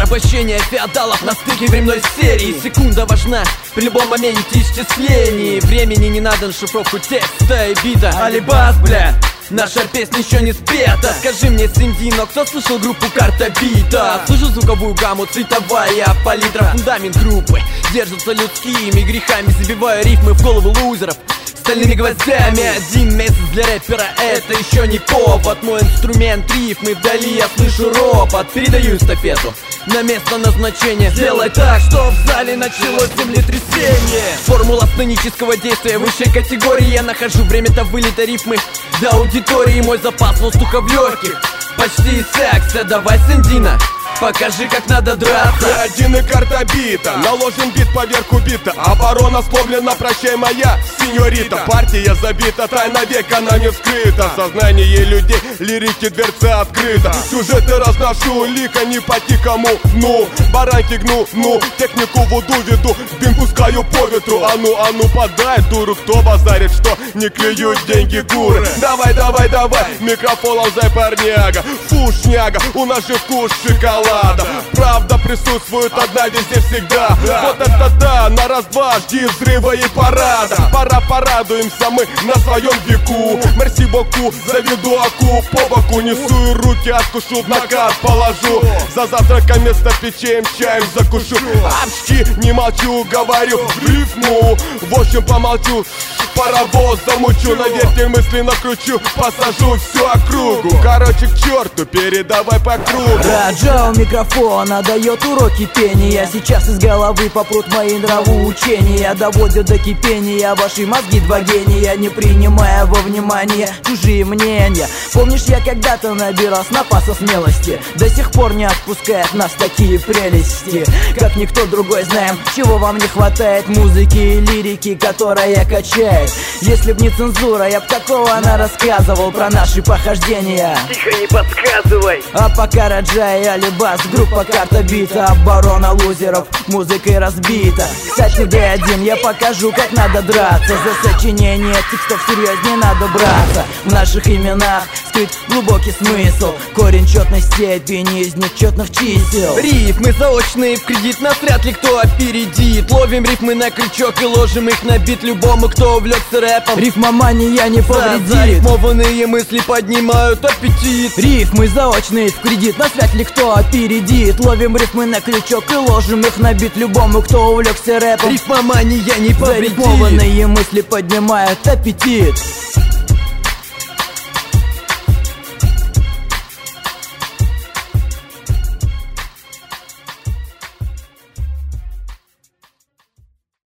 Порабощение феодалов на стыке временной серии. Секунда важна при любом моменте исчислений. Времени не надо на шифровку текста и бита. Алибас, бля, наша песня еще не спета. Скажи мне, Синди, но кто слышал группу Карта Бита? Слышу звуковую гамму, цветовая палитра. Фундамент группы держится людскими грехами, забивая рифмы в голову лузеров стальными гвоздями. 1 месяц для рэпера — это еще не повод. Мой инструмент рифмы, вдали я слышу ропот. Передаю эстафету на место назначения. Сделай так, что в зале началось землетрясение. Формула сценического действия высшей категории. Я нахожу время-то вылета рифмы до аудитории. Мой запас воздуха в легких почти иссякся. Давай, Сэндина, покажи, как надо драться. Один и Карта Бита, наложен бит поверх убита. Оборона сломлена, прощай, моя сеньорита. Партия забита, тайна века она не вскрыта. Сознание людей, лирики дверцы открыта. Сюжеты разношу, лика не по-тихому. Ну, баранки гну, технику вуду веду. Бим пускаю по ветру, а ну, подай дуру. Кто базарит, что не клюют деньги гуры. Давай, микрофон лазай, парняга. Фу, шняга, у нас же вкус шоколада. Правда присутствует одна везде всегда. Вот это да, на раз-два жди взрыва и парада. Пора порадуемся мы на своем веку. Мерси боку, заведу аку по боку. Несу и руки откушу, в накат положу. За завтраком вместо печеньем чаем закушу. Апчки, не молчу, говорю в рифму. В общем помолчу, паровоз замучу. На ветке мысли накручу, посажу всю округу. Короче, к черту, передавай по кругу. Раджа у микрофона дает уроки пения. Сейчас из головы попрут мои нравоучения. Доводят до кипения ваши мозги два гения, не принимая во внимание чужие мнения. Помнишь, я когда-то набирал напаса смелости. До сих пор не отпускает нас такие прелести. Как никто другой знаем, чего вам не хватает. Музыки и лирики, которая качает. Если б не цензура, я б такого рассказывал про наши похождения. Тихо, не подсказывай. А пока Раджа и Алибас, группа Карта Бита. Оборона лузеров музыкой разбита. Кстати, D1, я покажу, как надо драться. За сочинение текстов серьезнее надо браться. В наших именах скрыт глубокий смысл. Корень четной степени из нечетных чисел. Рифмы заочные в кредит, нас вряд ли кто опередит. Ловим рифмы на крючок и ложим их на бит любому, кто увлекся рэпом. Рифмомания не повредит. Зарифмованные мысли поднимают аппетит. Рифмы заочные в кредит, нас вряд ли кто опередит. Ловим рифмы на крючок и ложим их на бит любому, кто увлекся рэпом. Рифмомания не повредит. Зарифмованные мысли поднимают аппетит.